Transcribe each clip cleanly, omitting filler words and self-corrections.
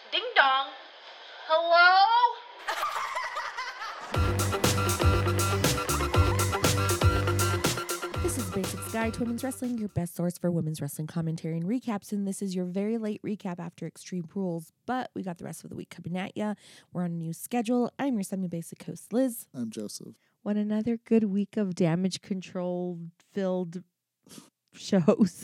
Ding dong. Hello? This is Basics Guide to Women's Wrestling, your best source for women's wrestling commentary and recaps. And this is your very late recap after Extreme Rules, but we got the rest of the week coming at ya. We're on a new schedule. I'm your semi-basic host, Liz. I'm Joseph. What another good week of damage control filled shows.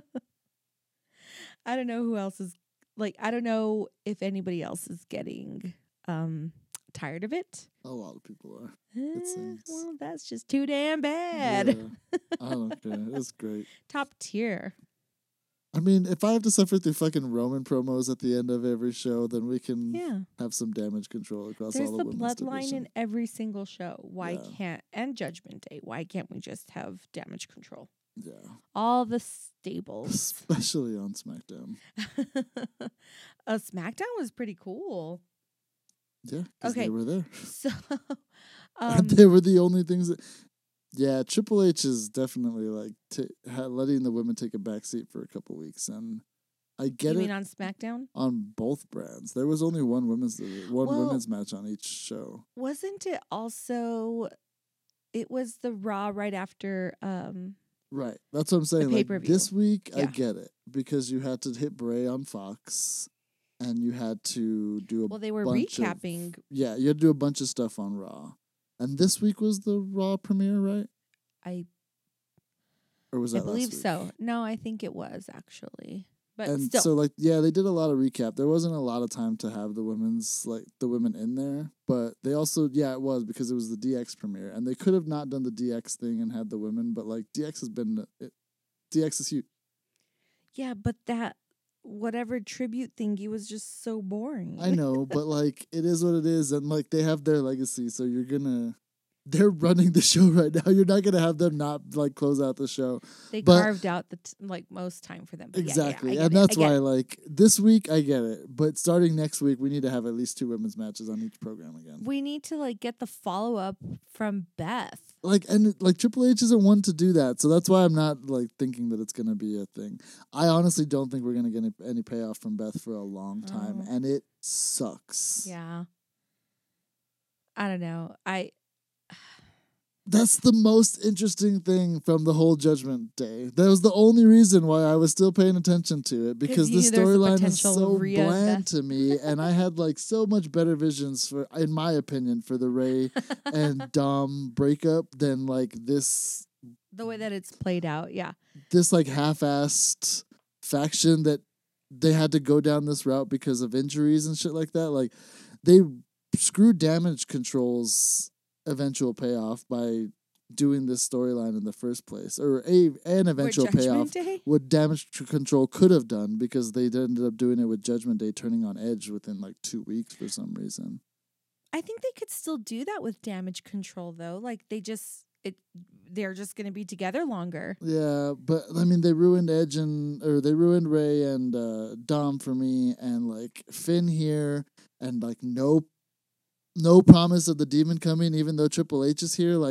I don't know who else is I don't know if anybody else is getting tired of it. A lot of people are. It seems. Well, that's just too damn bad. Yeah, I don't care. It's great. Top tier. I mean, if I have to suffer through fucking Roman promos at the end of every show, then we can have some damage control across There's all the the women's bloodline division. in every single show. Why can't, and Judgment Day, why can't we just have damage control? Yeah. All the stables. Especially on SmackDown. SmackDown was pretty cool. Yeah, because they were there. So, they were the only things that... Yeah, Triple H is definitely like letting the women take a backseat for a couple weeks, and I get it. You mean on SmackDown? On both brands, there was only one women's match on each show. Wasn't it also? It was the Raw right after. Right, that's what I'm saying. Like this week, Yeah. I get it because you had to hit Bray on Fox, and you had to do a Well, they were bunch recapping. you had to do a bunch of stuff on Raw. And this week was the Raw premiere, right? Or was that I believe last week? so. No, I think it was actually. But And still. so, they did a lot of recap. There wasn't a lot of time to have the women in there. But they also, it was because it was the DX premiere. And they could have not done the DX thing and had the women. But, DX is huge. Yeah, but that whatever tribute thingy was just so boring. I know, but, it is what it is. And, they have their legacy. So they're running the show right now. You're not going to have them not, close out the show. They carved out the, most time for them. But exactly. Yeah, and that's why, this week, I get it. But starting next week, we need to have at least 2 women's matches on each program again. We need to, get the follow-up from Beth. Triple H isn't one to do that. So that's why I'm not, thinking that it's going to be a thing. I honestly don't think we're going to get any payoff from Beth for a long time. And it sucks. Yeah. I don't know. That's the most interesting thing from the whole Judgment Day. That was the only reason why I was still paying attention to it, because the storyline is so bland to me, and I had so much better visions for, in my opinion, for the Ray and Dom breakup than this. The way that it's played out, yeah. This half-assed faction that they had to go down this route because of injuries and shit like that. They screwed Damage Control's eventual payoff by doing this storyline in the first place, or an eventual payoff what Damage Control could have done, because they ended up doing it with Judgment Day turning on Edge within 2 weeks for some reason. I think they could still do that with Damage Control though. They're just going to be together longer. Yeah, but I mean, they ruined they ruined Ray and Dom for me, and Finn here, and no promise of the Demon coming, even though Triple H is here.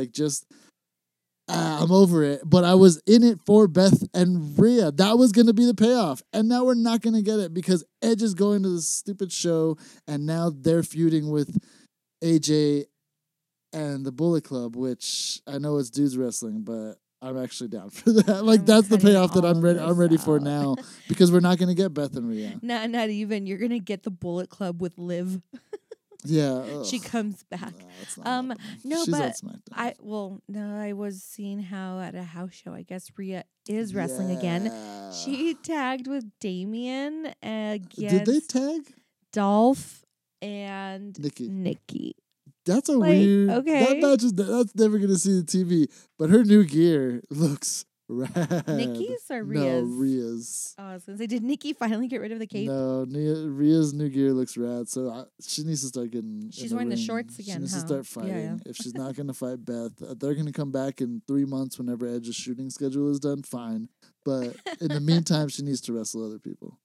I'm over it. But I was in it for Beth and Rhea. That was going to be the payoff. And now we're not going to get it because Edge is going to this stupid show, and now they're feuding with AJ and the Bullet Club, which I know it's dudes wrestling, but I'm actually down for that. That's the payoff that I'm ready for now, because we're not going to get Beth and Rhea. Not even. You're going to get the Bullet Club with Liv. Yeah, she comes back. No, she's but I was seeing how at a house show, I guess Rhea is wrestling again. She tagged with Damien against. Did they tag Dolph and Nikki? That's a weird. Okay, that's never gonna see the TV. But her new gear looks rad. Nikki's or Rhea's? No, Rhea's. Oh, I was gonna say, did Nikki finally get rid of the cape? No, Rhea's new gear looks rad. So she needs to start getting. She's wearing the shorts again. She needs to start fighting. Yeah. If she's not gonna fight Beth, they're gonna come back in 3 months whenever Edge's shooting schedule is done. Fine, but in the meantime, she needs to wrestle other people.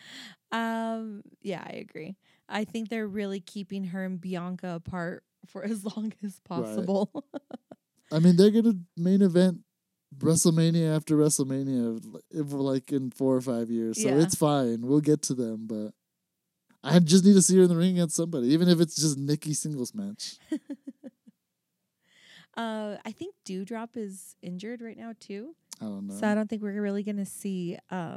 Yeah, I agree. I think they're really keeping her and Bianca apart for as long as possible. Right. I mean, they're gonna main event WrestleMania after WrestleMania, in 4 or 5 years. So it's fine. We'll get to them, but I just need to see her in the ring against somebody, even if it's just Nikki singles match. I think Dewdrop is injured right now too. I don't know. So I don't think we're really gonna see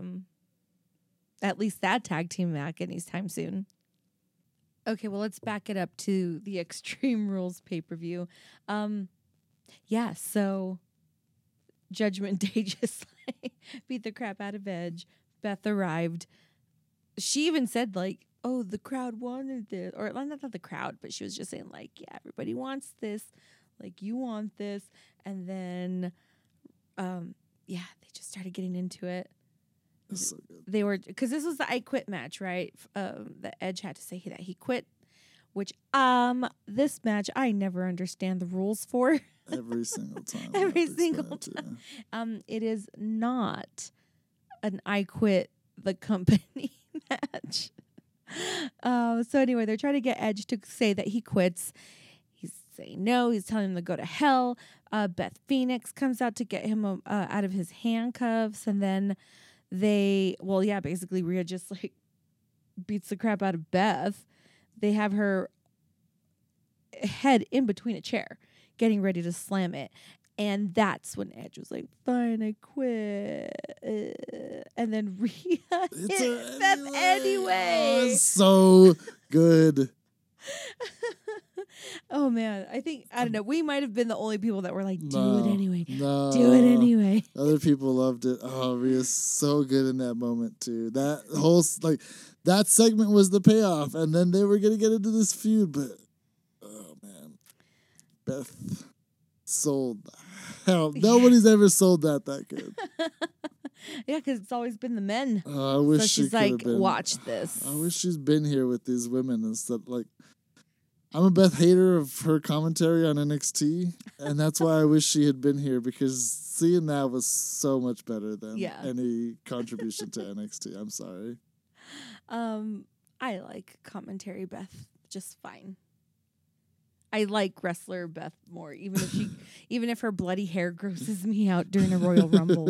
at least that tag team back anytime soon. Okay, well let's back it up to the Extreme Rules pay-per-view. Yeah, so Judgment Day just like beat the crap out of Edge. Beth arrived. She even said like, "Oh, the crowd wanted this," or not the crowd, but she was just saying like, "Yeah, everybody wants this. Like, you want this." And then, they just started getting into it. That's so good. They were, because this was the I Quit match, right? That Edge had to say that he quit. Which this match I never understand the rules for. Every single time. Every single time. It is not an I Quit the Company match. So anyway, they're trying to get Edge to say that he quits. He's saying no. He's telling him to go to hell. Beth Phoenix comes out to get him out of his handcuffs, and then basically Rhea just like beats the crap out of Beth. They have her head in between a chair, getting ready to slam it. And that's when Edge was like, "Fine, I quit." And then Rhea hit Beth anyway. Oh, so good. Oh, man. I don't know. We might have been the only people that were like, do it anyway. No. Do it anyway. Other people loved it. Oh, Rhea's so good in that moment, too. That whole, that segment was the payoff. And then they were going to get into this feud. But, oh, man. Beth sold the hell. Nobody's ever sold that good. Yeah, because it's always been the men. I wish so she's she like, been, watch this. I wish she's been here with these women instead. Like, I'm a Beth hater of her commentary on NXT, and that's why I wish she had been here, because seeing that was so much better than any contribution to NXT. I'm sorry. I like commentary Beth just fine. I like wrestler Beth more, even if her bloody hair grosses me out during a Royal Rumble.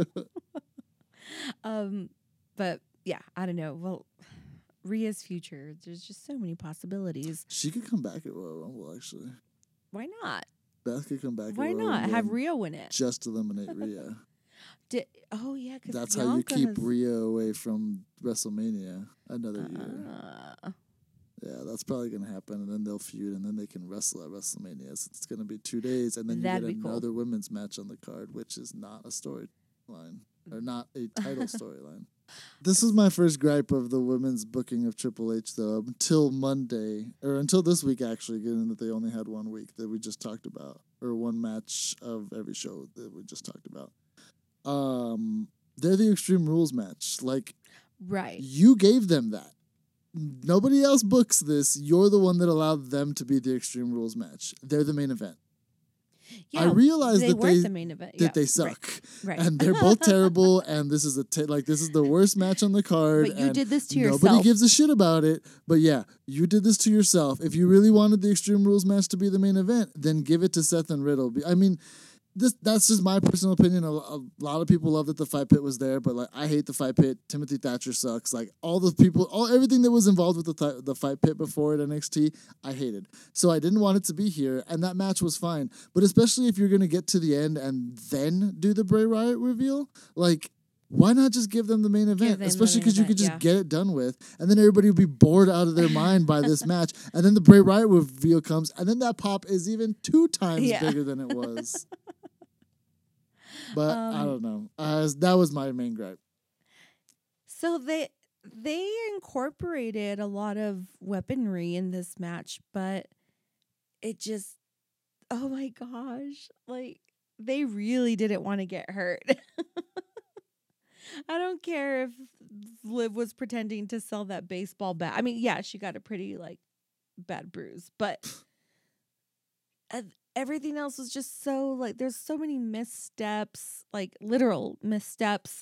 But yeah, I don't know. Well, Rhea's future, there's just so many possibilities. She could come back at Royal Rumble, actually. Why not? Beth could come back at Why Royal not? Rumble Have Rhea win it. Just eliminate Rhea. Because that's how you keep Rhea away from WrestleMania another year. Yeah, that's probably going to happen, and then they'll feud, and then they can wrestle at WrestleMania. It's going to be 2 days, and then you get another women's match on the card, which is not a storyline, or not a title storyline. This was my first gripe of the women's booking of Triple H, though, until Monday, or until this week, actually, given that they only had 1 week that we just talked about, or 1 match of every show that we just talked about. They're the Extreme Rules match. Like, right. You gave them that. Nobody else books this. You're the one that allowed them to be the Extreme Rules match. They're the main event. Yeah, I realize they weren't the main event. That they suck, right. And they're both terrible. And this is this is the worst match on the card. But you did this to yourself. Nobody gives a shit about it. But yeah, you did this to yourself. If you really wanted the Extreme Rules match to be the main event, then give it to Seth and Riddle. I mean, that's just my personal opinion. A lot of people love that the Fight Pit was there, but like I hate the Fight Pit. Timothy Thatcher sucks. Like all the people, everything that was involved with the Fight Pit before at NXT, I hated. So I didn't want it to be here, and that match was fine. But especially if you're gonna get to the end and then do the Bray Wyatt reveal, like why not just give them the main event? Especially because you could just get it done with, and then everybody would be bored out of their mind by this match, and then the Bray Wyatt reveal comes, and then that pop is even 2 times bigger than it was. But I don't know. That was my main gripe. So they incorporated a lot of weaponry in this match, but it just, oh my gosh, like they really didn't want to get hurt. I don't care if Liv was pretending to sell that baseball bat. I mean, yeah, she got a pretty like bad bruise, but everything else was just so like there's so many missteps, like literal missteps.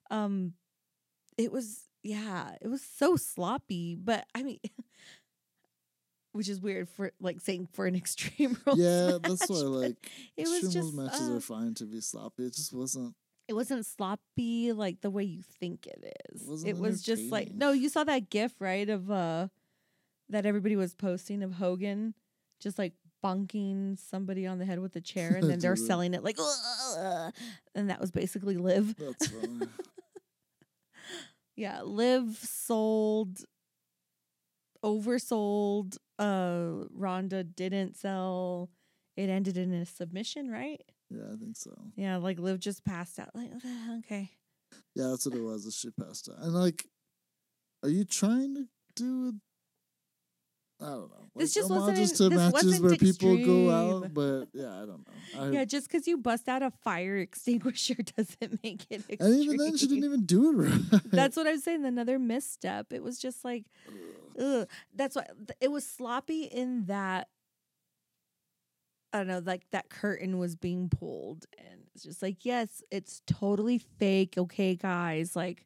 It was so sloppy, but I mean which is weird for like saying for an Extreme Rules match, that's why like it was Extreme just Rules matches are fine to be sloppy. It just wasn't. It wasn't sloppy like the way you think it is. It was just like, no, you saw that gif, right, of that everybody was posting of Hogan just like bonking somebody on the head with a chair, and then they're Dude. selling it like, "Ugh," and that was basically Liv. That's funny. Yeah, Liv sold, oversold. Ronda didn't sell. It ended in a submission, right? Yeah, I think so. Yeah, like Liv just passed out. Like, okay. Yeah, that's what it was. Is she passed out. And like, are you trying to do it? I don't know. Like, This just wasn't homages in- to this matches wasn't where people go extreme. out, but yeah, I don't know. Yeah, just because you bust out a fire extinguisher doesn't make it extreme. And even then, she didn't even do it right. That's what I was saying. Another misstep. It was just like, ugh. That's why it was sloppy in that. I don't know, like that curtain was being pulled, and it's just like, yes, it's totally fake. Okay, guys, like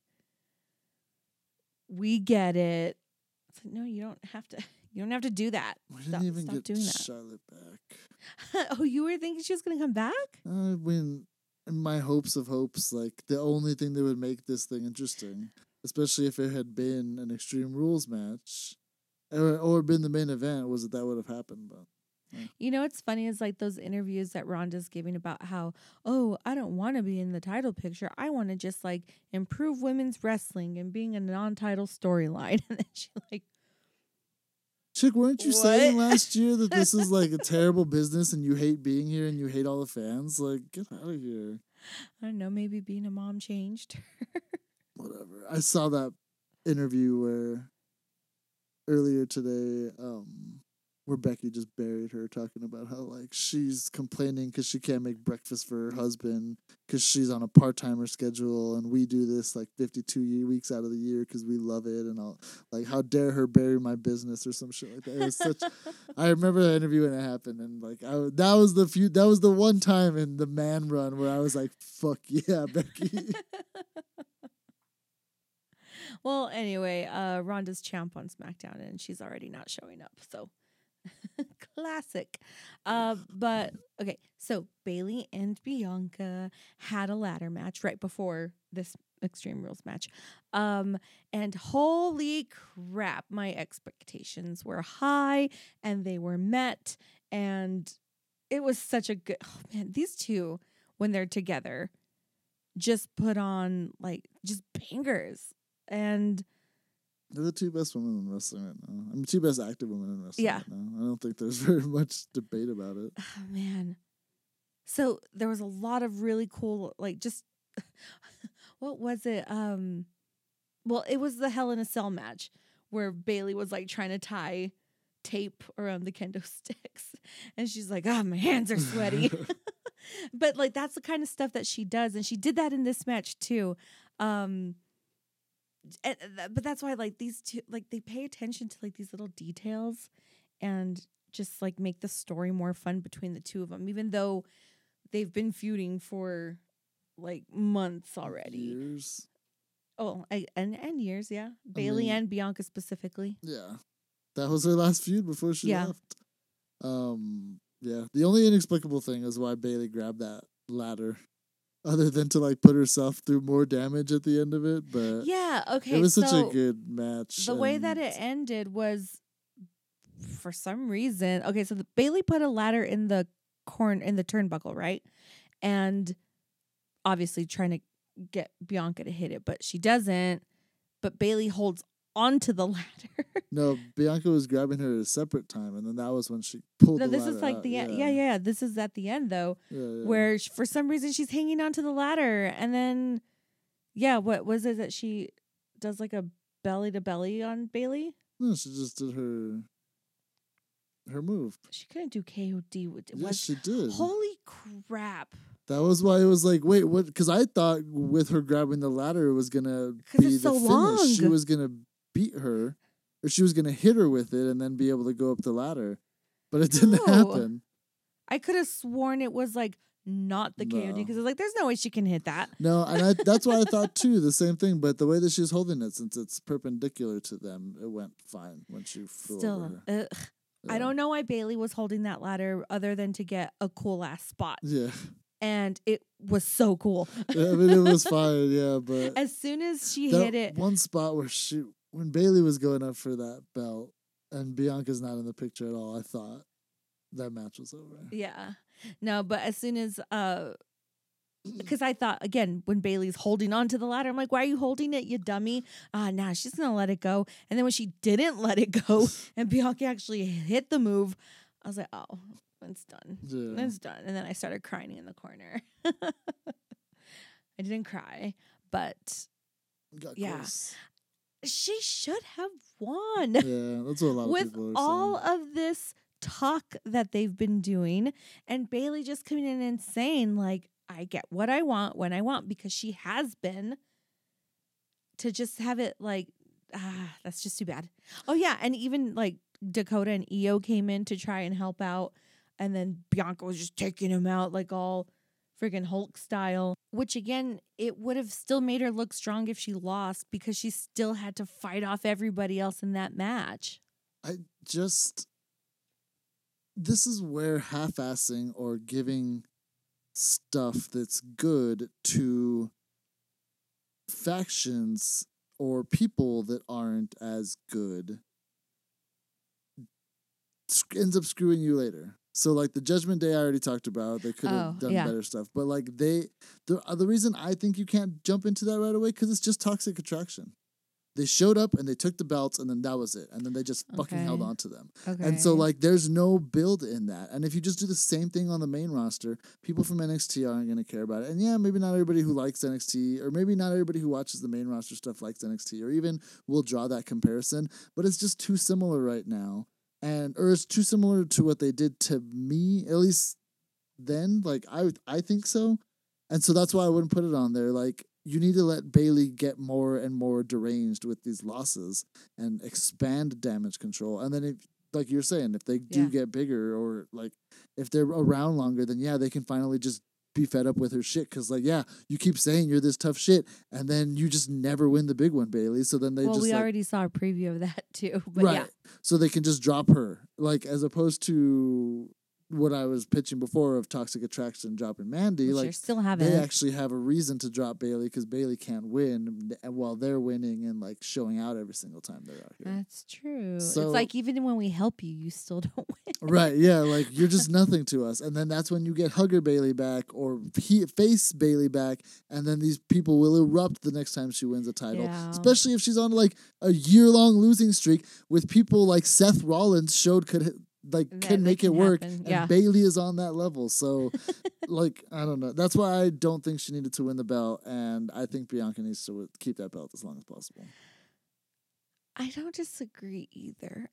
we get it. It's like, no, you don't have to. You don't have to do that. We didn't even stop get doing that. Charlotte back. Oh, you were thinking she was gonna come back? When in my hopes of hopes, like the only thing that would make this thing interesting, especially if it had been an Extreme Rules match, or been the main event, was that would have happened. But You know what's funny is like those interviews that Rhonda's giving about how, oh, I don't want to be in the title picture. I want to just like improve women's wrestling and being a non-title storyline. And then she like, Chick, weren't you What? saying last year that this is like a terrible business and you hate being here and you hate all the fans? Like, get out of here. I don't know, maybe being a mom changed. Whatever. I saw that interview where earlier today, where Becky just buried her talking about how like she's complaining because she can't make breakfast for her husband because she's on a part-timer schedule and we do this like 52 weeks out of the year because we love it, and I'll like, how dare her bury my business or some shit like that. It was such. I remember that interview when it happened, and like that was the one time in the man run where I was like, fuck yeah, Becky. Well, anyway, Rhonda's champ on SmackDown and she's already not showing up. So classic. But okay, so Bailey and Bianca had a ladder match right before this Extreme Rules match. And holy crap, my expectations were high and they were met, and it was such a good, oh man, these two when they're together just put on like just bangers. And They're the two best women in wrestling right now. I mean, two best active women in wrestling Yeah. right now. I don't think there's very much debate about it. oh man, so there was a lot of really cool, like just what was it? Well, it was the Hell in a Cell match where Bailey was like trying to tie tape around the kendo sticks, and she's like, "Ah, my hands are sweaty." But like that's the kind of stuff that she does, and she did that in this match too. But that's why like these two, like they pay attention to like these little details and just like make the story more fun between the two of them, even though they've been feuding for like months already. Years. Oh, and years, yeah. Bailey mean- and Bianca specifically. Yeah. That was her last feud before she Yeah. left. Yeah. The only inexplicable thing is why Bailey grabbed that ladder. Other than to like put herself through more damage at the end of it. But Yeah, okay. it was such so a good match. the way that and it ended was for some reason. Okay, so Bailey put a ladder in the turnbuckle, right? And obviously trying to get Bianca to hit it, but she doesn't. But Bailey holds onto the ladder. No, Bianca was grabbing her at a separate time, and then that was when she pulled No, the this ladder is like out. the end. Yeah. This is at the end though, Yeah. where for some reason she's hanging onto the ladder, and then what was it that she does like a belly to belly on Bailey? No, she just did her move. She couldn't do KOD. Yes, she did. Holy crap! That was why it was like, wait, what? Because I thought with her grabbing the ladder, it was gonna 'Cause be it's the so finish. long. She was gonna beat her, or she was gonna hit her with it, and then be able to go up the ladder. But it didn't No. happen. I could have sworn it was like not the KOD No. because it's like there's no way she can hit that. No, and that's why I thought too the same thing. But the way that she's holding it, since it's perpendicular to them, it went fine when she flew over Still, her. ugh. Yeah. I don't know why Bailey was holding that ladder other than to get a cool ass spot, Yeah, and it was so cool. I mean it was fine. Yeah, but As soon as she that hit it, one spot where when Bailey was going up for that belt, And Bianca's not in the picture at all. I thought that match was over. Yeah. No, but as soon as because I thought again when Bailey's holding on to the ladder, I'm like, why are you holding it, you dummy? Nah, she's gonna let it go. And then when she didn't let it go and Bianca actually hit the move, I was like, oh, it's done. Yeah. It's done. And then I started crying in the corner. I didn't cry, but Got yeah. close. she should have won. Yeah, that's what a lot of With people are all saying. of this talk that they've been doing, and Bailey just coming in and saying, like, I get what I want when I want, because she has been, to just have it like, that's just too bad. Oh, yeah. And even like Dakota and Io came in to try and help out. And then Bianca was just taking him out like all friggin' Hulk style, which again, it would have still made her look strong if she lost, because she still had to fight off everybody else in that match. This is where half-assing or giving stuff that's good to factions or people that aren't as good ends up screwing you later. So like the Judgment Day I already talked about, they could have done better stuff. But like the reason I think you can't jump into that right away, because it's just toxic attraction. They showed up and they took the belts and then that was it. And then they just fucking held on to them. Okay. And so like there's no build in that. And if you just do the same thing on the main roster, people from NXT aren't going to care about it. And yeah, maybe not everybody who likes NXT, or maybe not everybody who watches the main roster stuff likes NXT, or even will draw that comparison. But it's just too similar right now. Or it's too similar to what they did to me, at least then. Like I think so. And so that's why I wouldn't put it on there. Like, you need to let Bailey get more and more deranged with these losses and expand damage control. And then, if, like you're saying, if they do get bigger, or like if they're around longer, then yeah, they can finally just be fed up with her shit. Because like, yeah, you keep saying you're this tough shit, and then you just never win the big one, Bailey. So then we already saw a preview of that too. But right. Yeah. So they can just drop her, like, as opposed to what I was pitching before of Toxic Attraction dropping Mandy. Which like, you're still having. They actually have a reason to drop Bailey, because Bailey can't win while they're winning and like showing out every single time they're out here. That's true. So, it's like even when we help you, you still don't win. Right, yeah, like you're just nothing to us. And then that's when you get Hugger Bailey back or face Bailey back, and then these people will erupt the next time she wins a title. Yeah. Especially if she's on like a year-long losing streak with people like Seth Rollins can make it work, and Bailey is on that level. So, like, I don't know. That's why I don't think she needed to win the belt, and I think Bianca needs to keep that belt as long as possible. I don't disagree either.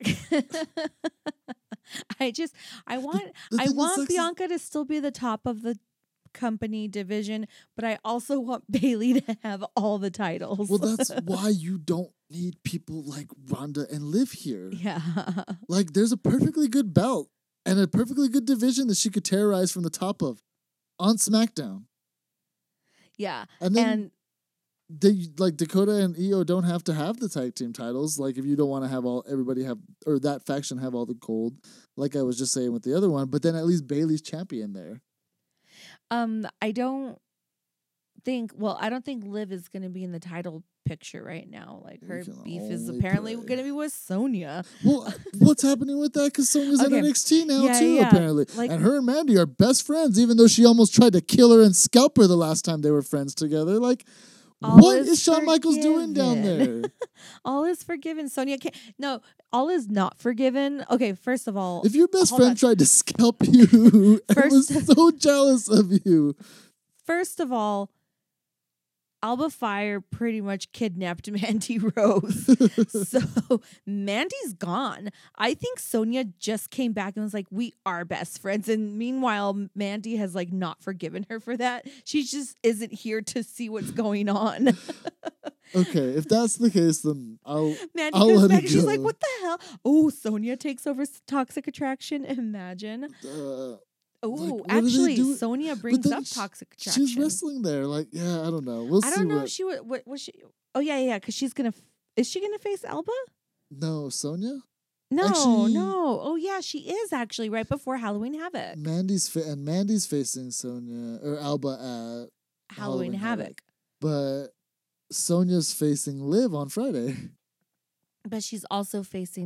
I want Bianca to still be the top of the company division, but I also want Bailey to have all the titles. Well, that's why you don't need people like Ronda and Liv here. Yeah. Like, there's a perfectly good belt and a perfectly good division that she could terrorize from the top of on SmackDown. Yeah. And then they, like, Dakota and Io don't have to have the tag team titles. Like, if you don't want to have everybody have, or that faction have all the gold, like I was just saying with the other one, but then at least Bailey's champion there. I don't think Liv is going to be in the title picture right now. Like, her beef is apparently going to be with Sonya. Well, what's happening with that? Because Sonya's in NXT now too, apparently. Like, and her and Mandy are best friends, even though she almost tried to kill her and scalp her the last time they were friends together. Like, what is Shawn Michaels doing down there? All is forgiven. Sonya can't. No, all is not forgiven. Okay, first of all, if your best friend tried to scalp you and was so jealous of you. First of all, Alba Fire pretty much kidnapped Mandy Rose. So Mandy's gone. I think Sonya just came back and was like, we are best friends. And meanwhile, Mandy has like not forgiven her for that. She just isn't here to see what's going on. Okay, if that's the case, then I'll comes back and she's like, what the hell? Oh, Sonya takes over Toxic Attraction. Imagine. Actually, Sonya brings up Toxic Attraction. She's wrestling there. Like, yeah, I don't know. I don't know if she would. What was she? Oh yeah, because she's gonna. Is she gonna face Alba? No, Sonya. No, actually, no. Oh yeah, she is actually right before Halloween Havoc. Mandy's facing Sonya or Alba at Halloween Havoc. But Sonya's facing Liv on Friday. But she's also facing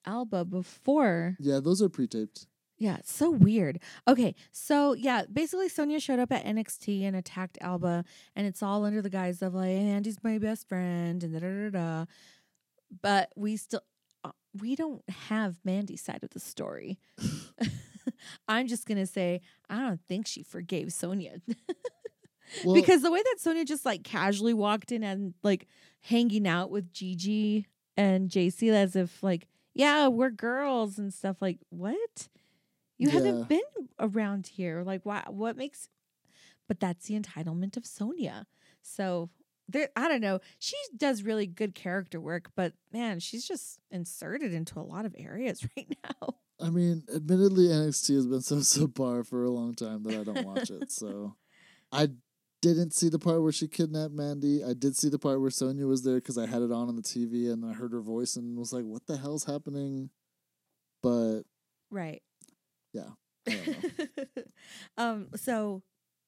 Alba before. Yeah, those are pre-taped. Yeah, it's so weird. Okay, so yeah, basically Sonya showed up at NXT and attacked Alba, and it's all under the guise of like, Andy's my best friend, and da da da da. But we don't have Mandy's side of the story. I'm just gonna say I don't think she forgave Sonya. Well, Because the way that Sonya just like casually walked in and like hanging out with Gigi and JC as if like, yeah, we're girls and stuff, like, what? You Yeah. haven't been around here. Like, why? What makes? But that's the entitlement of Sonya. So there, I don't know. She does really good character work, but man, she's just inserted into a lot of areas right now. I mean, admittedly, NXT has been so subpar for a long time that I don't watch it. So I didn't see the part where she kidnapped Mandy. I did see the part where Sonya was there because I had it on the TV and I heard her voice and was like, what the hell's happening? But Right. yeah, I don't know. So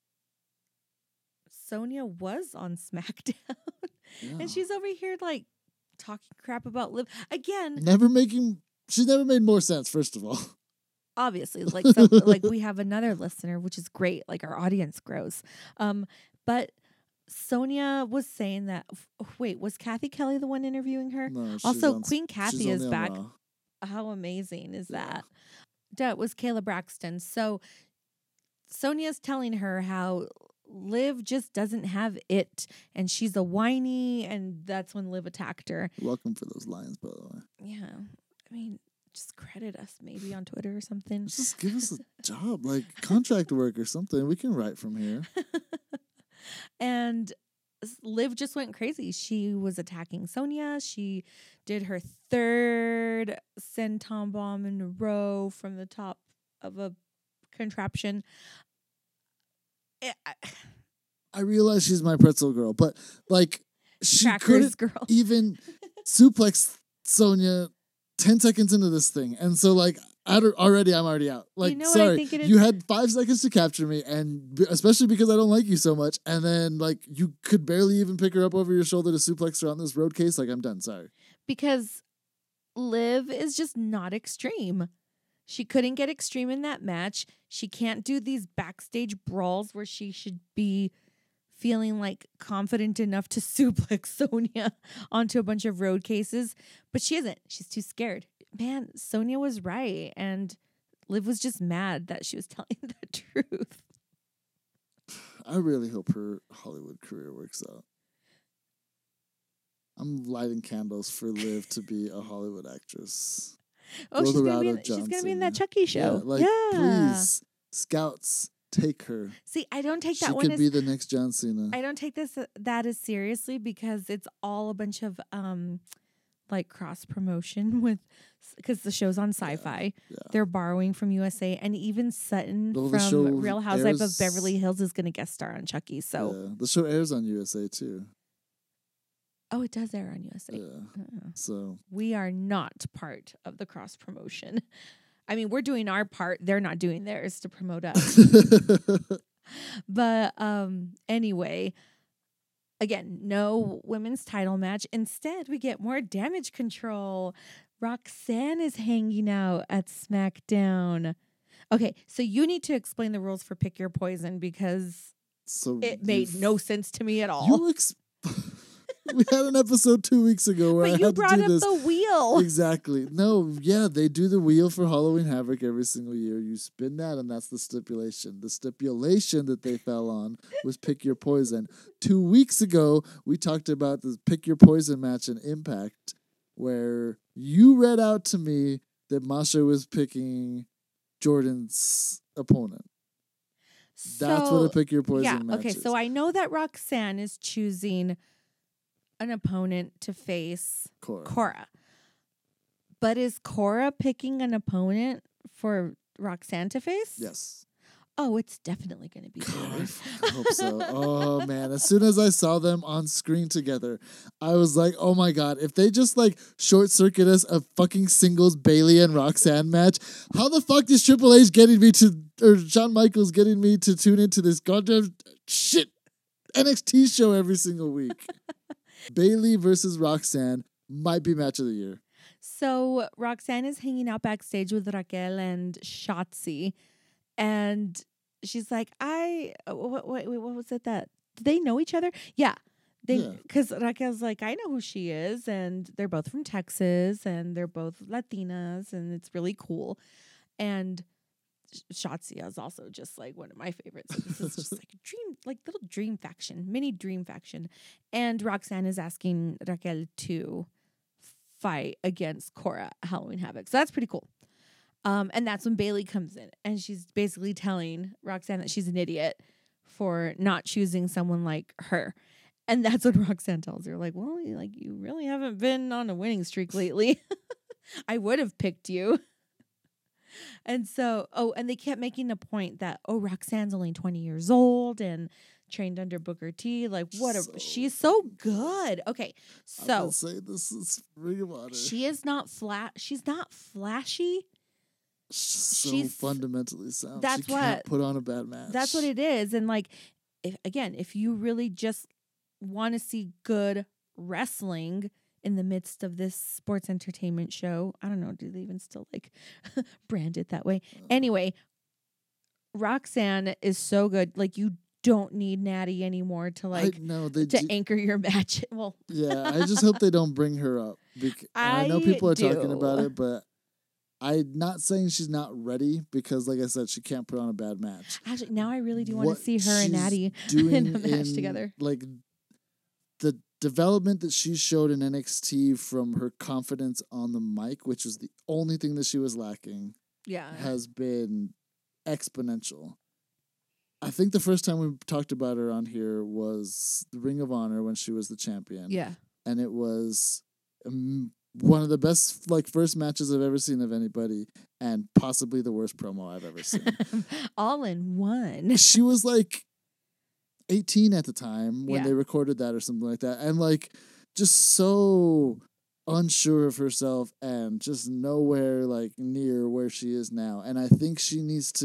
Sonya was on SmackDown, Yeah. and she's over here like talking crap about Liv again. She's never made more sense, first of all. Obviously, like we have another listener, which is great. Like our audience grows. But Sonya was saying that. Wait, was Kathy Kelly the one interviewing her? No, she's Also, on- Queen she's Kathy is only on back. Raw. How amazing is Yeah. that? That was Kayla Braxton. So Sonya's telling her how Liv just doesn't have it, and she's a whiny, and that's when Liv attacked her. Welcome for those lines, by the way. Yeah, I mean, just credit us maybe on Twitter or something. Just give us a job, like contract work or something. We can write from here. And Liv just went crazy. She was attacking Sonya. She did her third senton bomb in a row from the top of a contraption. I realize she's my pretzel girl, but like she Crackers couldn't girl. even suplex Sonya 10 seconds into this thing. And so like I'm already out. Like, know what I sorry, think it is? you had 5 seconds to capture me, and especially because I don't like you so much. And then like you could barely even pick her up over your shoulder to suplex her on this road case. Like, I'm done. Sorry. Because Liv is just not extreme. She couldn't get extreme in that match. She can't do these backstage brawls where she should be feeling like confident enough to suplex Sonya onto a bunch of road cases, but she isn't. She's too scared. Man, Sonya was right, and Liv was just mad that she was telling the truth. I really hope her Hollywood career works out. I'm lighting candles for Liv to be a Hollywood actress. Oh, Go she's the gonna route be of in, she's John gonna be in that Cena. Chucky show. Please, scouts, take her. See, I don't take She that one could as be the next John Cena. I don't take that as seriously because it's all a bunch of like cross promotion with because the show's on Sci-Fi. yeah. They're borrowing from USA, and even Sutton Well, the show from Real Housewives of airs- Beverly Hills is going to guest star on Chucky. So, Yeah, the show airs on USA too. oh, it does air on USA. Yeah. Uh-uh. So We are not part of the cross promotion. I mean, we're doing our part; they're not doing theirs to promote us. But anyway, again, no women's title match. Instead, we get more Damage Control. Roxanne is hanging out at SmackDown. Okay, so you need to explain the rules for Pick Your Poison because so it made no sense to me at all. You we had an episode 2 weeks ago where I But you had to brought do up this. the wheel. Exactly. No, yeah, they do the wheel for Halloween Havoc every single year. You spin that, and that's the stipulation. The stipulation that they fell on was Pick Your Poison. 2 weeks ago, we talked about the Pick Your Poison match in Impact, where you read out to me that Masha was picking Jordan's opponent. That's what a Pick Your Poison match okay, is. so I know that Roxanne is choosing an opponent to face Cora. But is Cora picking an opponent for Roxanne to face? Yes. Oh, it's definitely going to be God, I yours. fucking hope so. Oh man, as soon as I saw them on screen together, I was like, oh my god, if they just like short circuit us a fucking singles Bailey and Roxanne match, how the fuck is Triple H getting me to, or Shawn Michaels getting me to tune into this goddamn shit NXT show every single week? Bailey versus Roxanne might be match of the year. So Roxanne is hanging out backstage with Raquel and Shotzi, and she's like, what was it that did they know each other? Yeah. Yeah. Because Raquel's like, I know who she is, and they're both from Texas, and they're both Latinas, and it's really cool. And Shotzi is also just like one of my favorites. So this is just like a dream, like little dream faction, mini dream faction. And Roxanne is asking Raquel to fight against Cora at Halloween Havoc. So that's pretty cool. And that's when Bailey comes in, and she's basically telling Roxanne that she's an idiot for not choosing someone like her. And that's what Roxanne tells her. Like, well, you really haven't been on a winning streak lately. I would have picked you. And so, and they kept making a point that, Roxanne's only 20 years old and trained under Booker T. Like, she's so good. Okay, so say this is Ring of Honor. she is not she's not flashy. She's fundamentally sound. That's she what can't put on a bad match. That's what it is. And like, if you really just want to see good wrestling in the midst of this sports entertainment show, I don't know, do they even still like brand it that way? Anyway, Roxanne is so good. Like, you don't need Natty anymore to anchor your match. Well, yeah, I just hope they don't bring her up. I know people are talking about it, but I'm not saying she's not ready because, like I said, she can't put on a bad match. Actually, now I really do want to see her and Natty in a match together. Like, the development that she showed in NXT from her confidence on the mic, which was the only thing that she was lacking, has been exponential. I think the first time we talked about her on here was the Ring of Honor when she was the champion. Yeah. And it was one of the best first matches I've ever seen of anybody, and possibly the worst promo I've ever seen. All in one. She was 18 at the time when they recorded that or something like that, and just so unsure of herself and just nowhere near where she is now. And I think she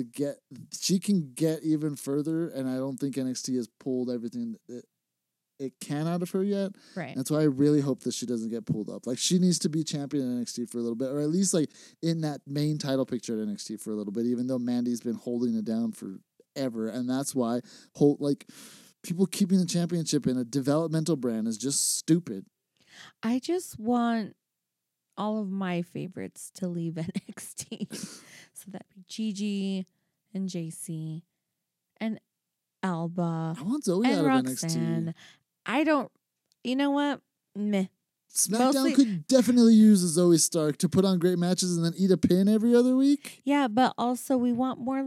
can get even further, and I don't think NXT has pulled everything that it can out of her yet. Right. That's why I really hope that she doesn't get pulled up. She needs to be champion in NXT for a little bit, or at least in that main title picture at NXT for a little bit, even though Mandy's been holding it down forever. And that's why people keeping the championship in a developmental brand is just stupid. I just want all of my favorites to leave NXT. So that'd be Gigi and JC and Alba. I want Zoe out of Roxanne. NXT. I don't, you know what? Meh. SmackDown could definitely use a Zoe Stark to put on great matches and then eat a pin every other week. Yeah, but also we want more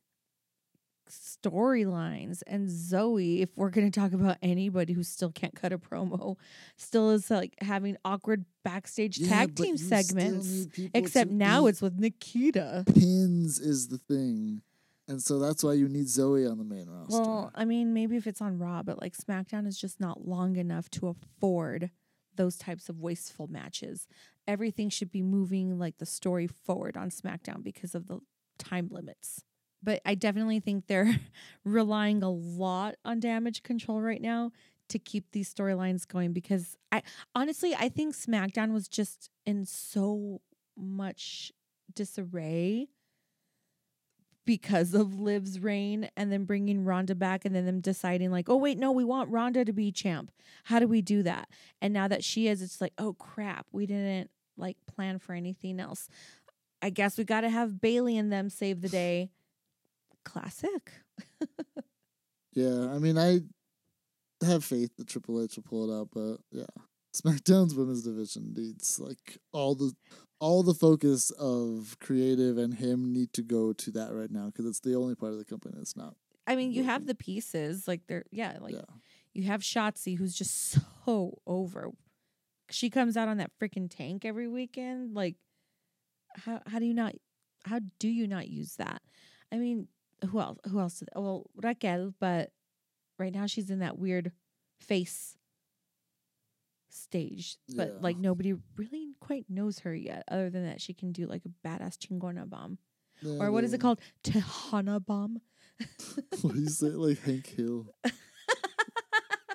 storylines, and Zoe, if we're going to talk about anybody who still can't cut a promo, still is having awkward backstage tag team segments, except now it's with Nikita. Pins is the thing, and so that's why you need Zoe on the main roster. Well, I mean, maybe if it's on Raw, but SmackDown is just not long enough to afford those types of wasteful matches. Everything should be moving the story forward on SmackDown because of the time limits. But I definitely think they're relying a lot on Damage Control right now to keep these storylines going, because I think SmackDown was just in so much disarray because of Liv's reign, and then bringing Ronda back, and then them deciding oh wait, no, we want Ronda to be champ. How do we do that? And now that she is, it's oh crap, we didn't plan for anything else. I guess we got to have Bailey and them save the day. Classic. Yeah, I mean, I have faith that Triple H will pull it out, but yeah, SmackDown's women's division needs all the focus of creative and him need to go to that right now, because it's the only part of the company that's not. I mean, you have the pieces you have Shotzi, who's just so over. She comes out on that freaking tank every weekend. How do you not use that? I mean, who else? Well, Raquel, but right now she's in that weird face stage. But nobody really quite knows her yet, other than that she can do a badass chingona bomb. Yeah, or what is it called? Tejana bomb. What do you say, Hank Hill?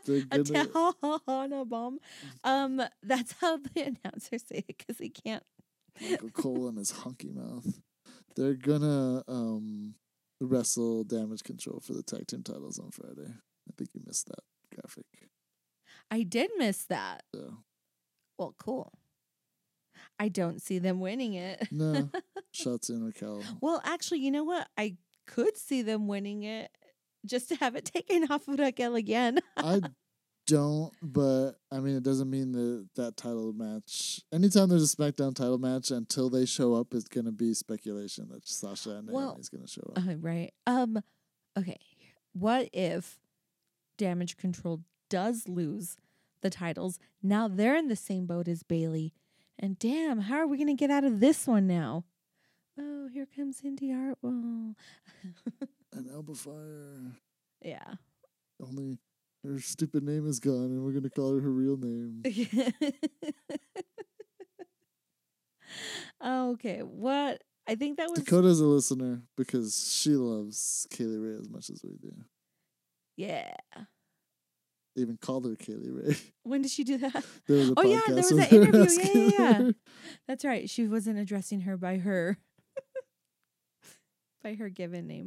They're A gonna Tejano bomb. That's how the announcers say it because he can't. Michael Cole and his hunky mouth. They're gonna wrestle Damage Control for the tag team titles on Friday. I think you missed that graphic. I did miss that. So Well, cool. I don't see them winning it. no, Shotzi and Raquel. Well, actually, you know what? I could see them winning it just to have it taken off of Raquel again. I don't, but I mean, it doesn't mean that title match. Anytime there's a SmackDown title match, until they show up, it's gonna be speculation that Sasha and Naomi's gonna show up. Right. Okay. What if Damage Control does lose the titles? Now they're in the same boat as Bailey. And damn, how are we going to get out of this one now? Oh, here comes Indy Hartwell. And Alba Fire. Yeah. Only her stupid name is gone, and we're gonna call her real name. Okay. What? I think that was. Dakota's a listener because she loves Kaylee Ray as much as we do. Yeah. They even called her Kaylee Ray. When did she do that? There was a Oh, yeah. There was podcast where that they were interview. asking Yeah. her. That's right. She wasn't addressing her by her. By her given name.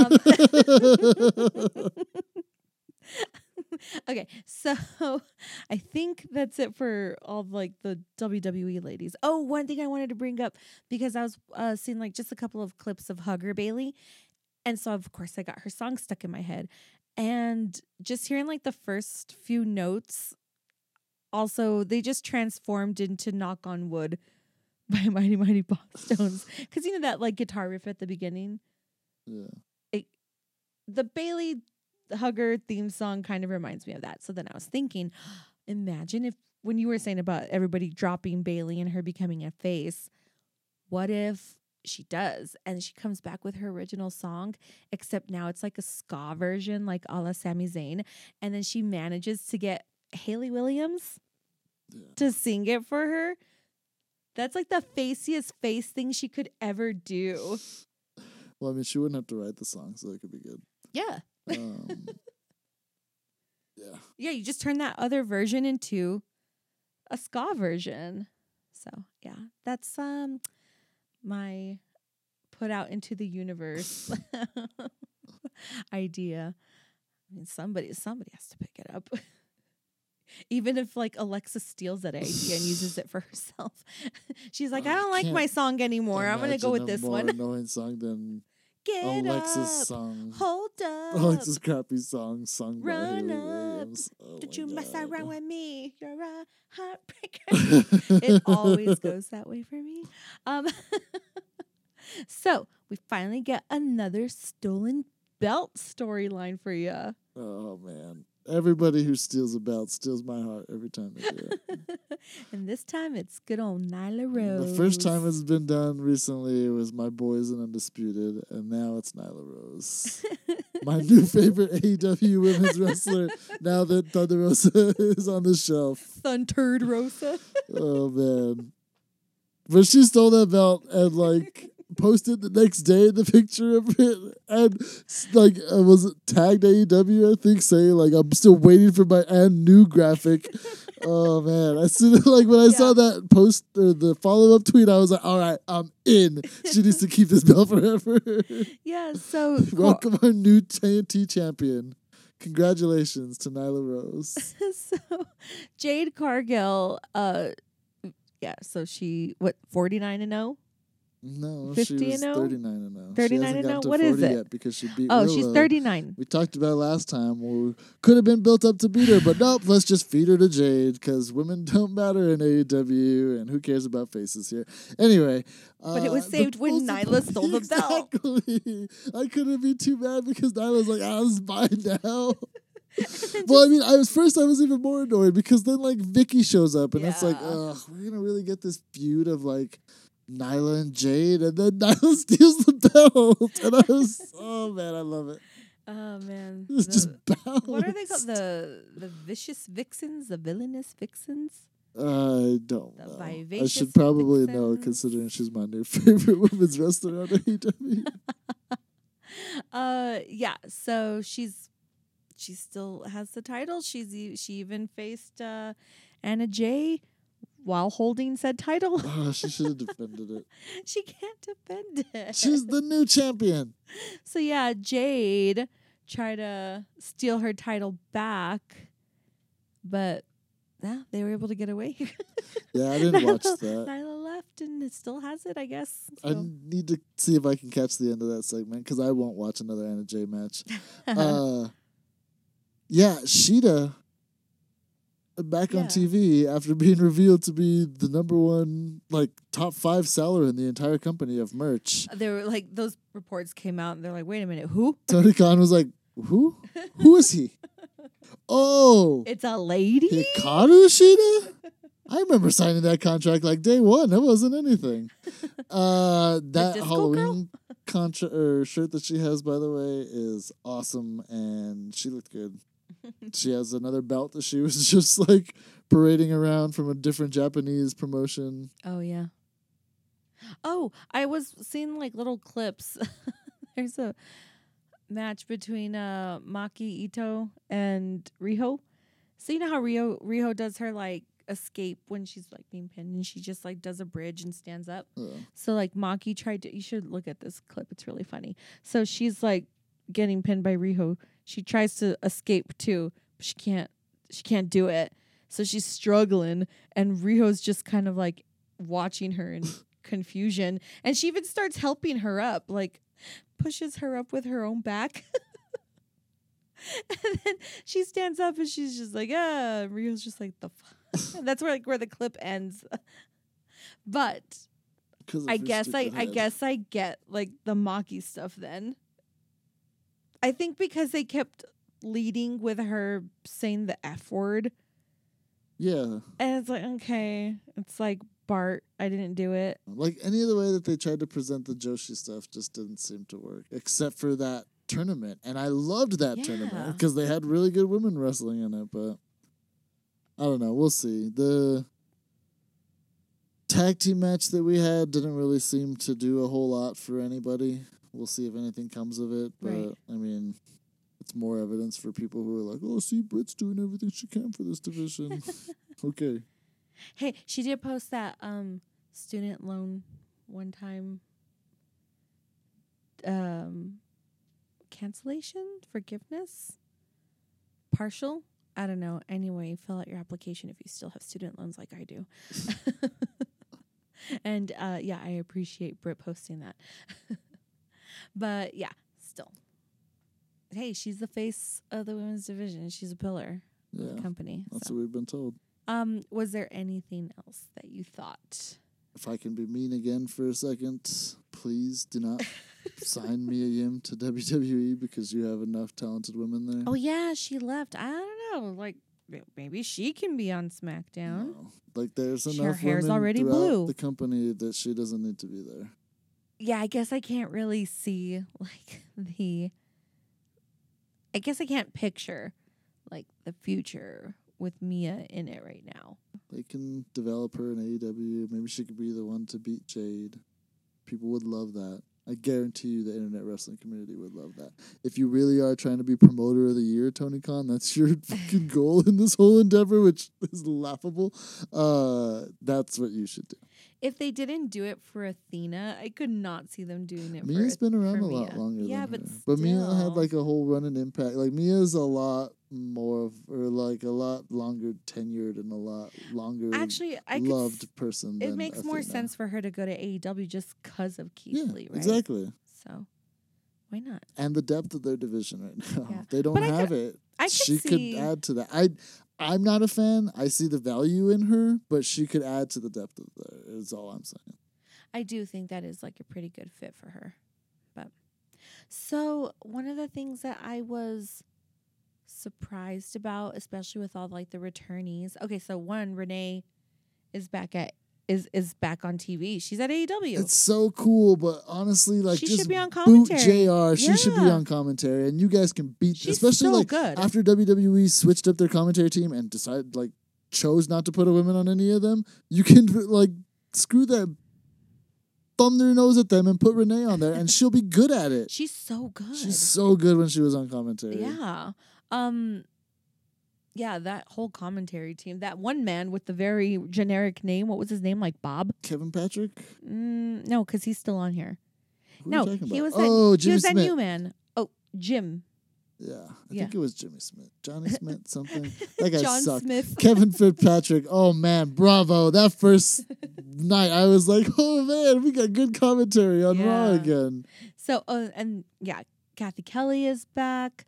Okay, so I think that's it for all like the WWE ladies. Oh, one thing I wanted to bring up because I was seeing like just a couple of clips of Hugger Bailey, and so of course I got her song stuck in my head, and just hearing like the first few notes, also they just transformed into "Knock on Wood" by Mighty Mighty Boss Stones, because you know that like guitar riff at the beginning. Yeah. The Bailey Hugger theme song kind of reminds me of that. So then I was thinking, imagine if when you were saying about everybody dropping Bailey and her becoming a face, what if she does and she comes back with her original song, except now it's like a ska version, like a la Sami Zayn, and then she manages to get Hayley Williams to sing it for her. That's like the faciest face thing she could ever do. Well, I mean, she wouldn't have to write the song, so it could be good. Yeah. Yeah. Yeah, you just turn that other version into a ska version. So, yeah, that's my put out into the universe idea. I mean, somebody has to pick it up. Even if like Alexa steals that idea and uses it for herself. She's like, I don't like my song anymore. I'm going to go with this one. More annoying song than Get Alexa's up, song. hold up, Alexa's crappy song sung run by Hayley up. Williams. Oh Don't my you mess God. around with me? You're a heartbreaker. It always goes that way for me. So we finally get another stolen belt storyline for you. Oh man. Everybody who steals a belt steals my heart every time they do it. And this time it's good old Nyla Rose. The first time it's been done recently was My Boys and Undisputed, and now it's Nyla Rose. My new favorite AEW women's wrestler now that Thunder Rosa is on the shelf. Thundered Rosa. Oh man. But she stole that belt and like posted the next day the picture of it and like was it tagged AEW, I think, saying like I'm still waiting for my new graphic. Oh man. As soon as like when I saw that post or the follow-up tweet, I was like, all right, I'm in. She needs to keep this belt forever. Yeah, so Welcome our new TNT champion. Congratulations to Nyla Rose. So Jade Cargill, so she 49-0? No, 50 she was and 39-0. 39-0? What is it? Yet because she beat Oh, Willow. she's 39. We talked about it last time. We could have been built up to beat her, but nope, let's just feed her to Jade because women don't matter in AEW, and who cares about faces here? Anyway. But it was saved when Nyla stole the belt. Exactly. I couldn't be too mad because Nyla's like, this is mine now. Well, I mean, I was even more annoyed because then like Vicky shows up and it's like, ugh, we're gonna really get this feud of like Nyla and Jade, and then Nyla steals the belt, and I was, oh man, I love it. Oh man, It's just bounced. what are they called? The vicious vixens, the villainous vixens. I don't The know. I vivacious should probably know, vixens. considering she's my new favorite women's wrestler on AEW. Yeah. So she she still has the title. She even faced Anna Jay while holding said title. Oh, she should have defended it. She can't defend it. She's the new champion. So yeah, Jade tried to steal her title back, but yeah, they were able to get away. Yeah, I didn't watch that. Nyla left and it still has it, I guess. I So. need to see if I can catch the end of that segment because I won't watch another Anna Jay match. Yeah, Sheeta back on TV after being revealed to be the number one, like, top 5 seller in the entire company of merch. They were like, those reports came out and they're like, wait a minute, who? Tony Khan was like, who? Who is he? Oh, It's a lady? Hikaru Shida? I remember signing that contract like day one. That wasn't anything. That disco Halloween shirt that she has, by the way, is awesome, and she looked good. She has another belt that she was just like parading around from a different Japanese promotion. Oh, yeah. Oh, I was seeing like little clips. There's a match between Maki Ito and Riho. So you know how Riho does her like escape when she's like being pinned and she just like does a bridge and stands up. So like Maki tried to, you should look at this clip, it's really funny. So she's like getting pinned by Riho. She tries to escape too, but she can't do it. So she's struggling and Riho's just kind of like watching her in confusion, and she even starts helping her up, like pushes her up with her own back. And then she stands up and she's just like, Riho's just like, the fuck. And that's where the clip ends. But I guess I get like the Maki stuff then. I think because they kept leading with her saying the F word. Yeah. And it's like, okay. It's like, Bart, I didn't do it. Like any other way that they tried to present the Joshi stuff just didn't seem to work, except for that tournament. And I loved that tournament because they had really good women wrestling in it, but I don't know. We'll see. The tag team match that we had didn't really seem to do a whole lot for anybody. We'll see if anything comes of it, but Right. I mean, it's more evidence for people who are like, oh, see, Britt's doing everything she can for this division. Okay. Hey, she did post that student loan one time cancellation, forgiveness, partial. I don't know. Anyway, fill out your application if you still have student loans like I do. And yeah, I appreciate Britt posting that. But yeah, still. Hey, she's the face of the women's division. She's a pillar of the company. That's what we've been told. Was there anything else that you thought? If I can be mean again for a second, please do not sign Mia Yim to WWE because you have enough talented women there. Oh yeah, she left. I don't know. Like maybe she can be on SmackDown. No. Like there's Her enough hair's women already throughout blue. the company that she doesn't need to be there. Yeah, I guess I can't really see like I guess I can't picture like the future with Mia in it right now. They can develop her in AEW. Maybe she could be the one to beat Jade. People would love that. I guarantee you the internet wrestling community would love that. If you really are trying to be promoter of the year, Tony Khan, that's your fucking goal in this whole endeavor, which is laughable. That's what you should do. If they didn't do it for Athena, I could not see them doing it Mia's been around a lot Mia. longer Yeah, than but her. But Mia had still. like a whole run and impact. Like Mia's a lot more of, or like a lot longer tenured and a lot longer Actually, loved person it than makes more Athena. sense for her to go to AEW just because of Keith Yeah, Lee, right? exactly. So why not? And the depth of their division right now. Yeah. They don't But I have it. I could She see- could add to that. I'm not a fan. I see the value in her, but she could add to the depth of there, is all I'm saying. I do think that is like a pretty good fit for her. But so one of the things that I was surprised about, especially with all like the returnees. Okay, so one, Renee is back is back on TV. She's at AEW. It's so cool, but honestly, like She just should be on boot commentary. JR. She should be Yeah. on commentary, and you guys can beat. She's especially so like good. after WWE switched up their commentary team and decided like chose not to put a woman on any of them. You can like screw that, thumb their nose at them, and put Renee on there, and she'll be good at it. She's so good. She's so good when she was on commentary. Yeah. Yeah, that whole commentary team. That one man with the very generic name. What was his name? Like Bob? Kevin Patrick? No, because he's still on here. Who are you talking he about? was Oh, that, Jimmy he was that Smith. new man. Oh, Jim. Yeah, I Yeah. think it was Jimmy Smith. Johnny Smith, something. That guy John sucked. Smith. Kevin Fitzpatrick. Oh, man. Bravo. That first night, I was like, oh, man, we got good commentary on Raw Yeah. again. So, and yeah, Kathy Kelly is back.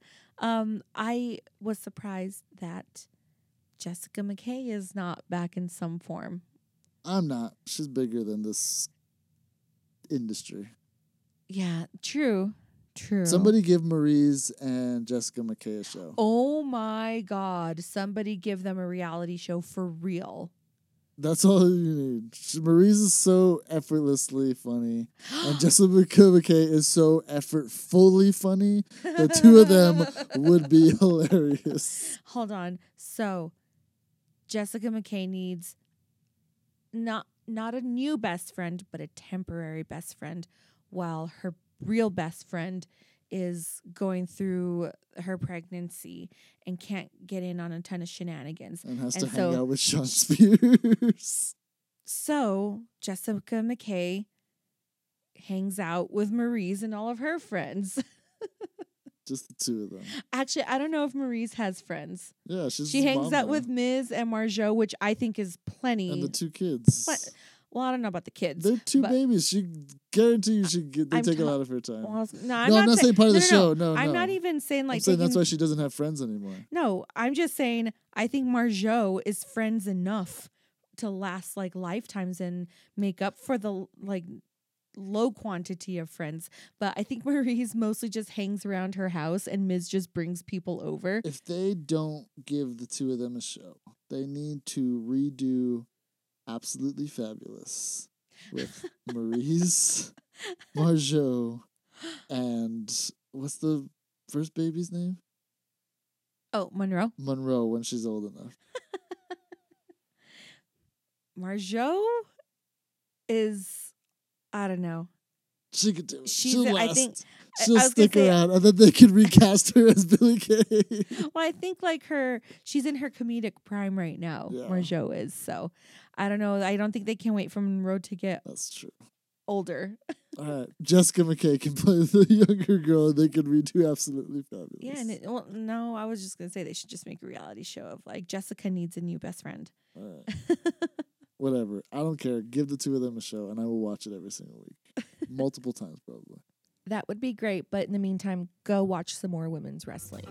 I was surprised that Jessica McKay is not back in some form. I'm not. She's bigger than this industry. Yeah, true. Somebody give Maurice and Jessica McKay a show. Oh my God. Somebody give them a reality show for real. That's all you need. Maurice is so effortlessly funny, and Jessica McKay is so effortfully funny. The two of them would be hilarious. Hold on. So, Jessica McKay needs not a new best friend, but a temporary best friend, while her real best friend is going through her pregnancy and can't get in on a ton of shenanigans. And has to And hang so- out with Sean Spears. So, Jessica McKay hangs out with Maurice and all of her friends. Just the two of them. Actually, I don't know if Maurice has friends. Yeah, she's She his hangs mom out now. with Miz and Marjo, which I think is plenty. And the two kids. What? Well, I don't know about the kids. They're two but- babies. She guarantee you they I'm take a ta- lot of her time. Well, no, I'm not saying part of the show. No, I'm no. not even saying like I'm saying that's taking- why she doesn't have friends anymore. No, I'm just saying I think Marjo is friends enough to last like lifetimes and make up for the like low quantity of friends. But I think Maurice mostly just hangs around her house and Miz just brings people over. If they don't give the two of them a show, they need to redo Absolutely Fabulous with Maurice, Marjo, and what's the first baby's name? Oh, Monroe. Monroe when she's old enough. Marjo is, I don't know. She could do it. She's, She'll I last. think, She'll I was gonna stick say- around, and then they can recast her as Billy Kay. Well, I think like she's in her comedic prime right now. Yeah. Marjo is. So I don't know. I don't think they can wait for Monroe to get That's true. older. All right, Jessica McKay can play the younger girl, and they can redo Absolutely Fabulous. Yeah, and well, no, I was just gonna say they should just make a reality show of like Jessica needs a new best friend. All right. Whatever. I don't care. Give the two of them a show, and I will watch it every single week. Multiple times, probably. That would be great, but in the meantime, go watch some more women's wrestling.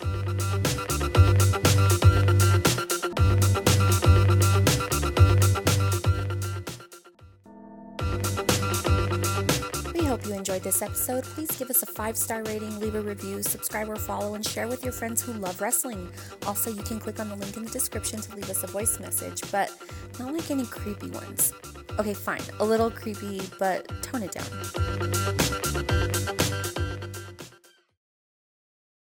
We hope you enjoyed this episode. Please give us a 5-star rating, leave a review, subscribe or follow, and share with your friends who love wrestling. Also, you can click on the link in the description to leave us a voice message, but not like any creepy ones. Okay, fine, a little creepy, but tone it down.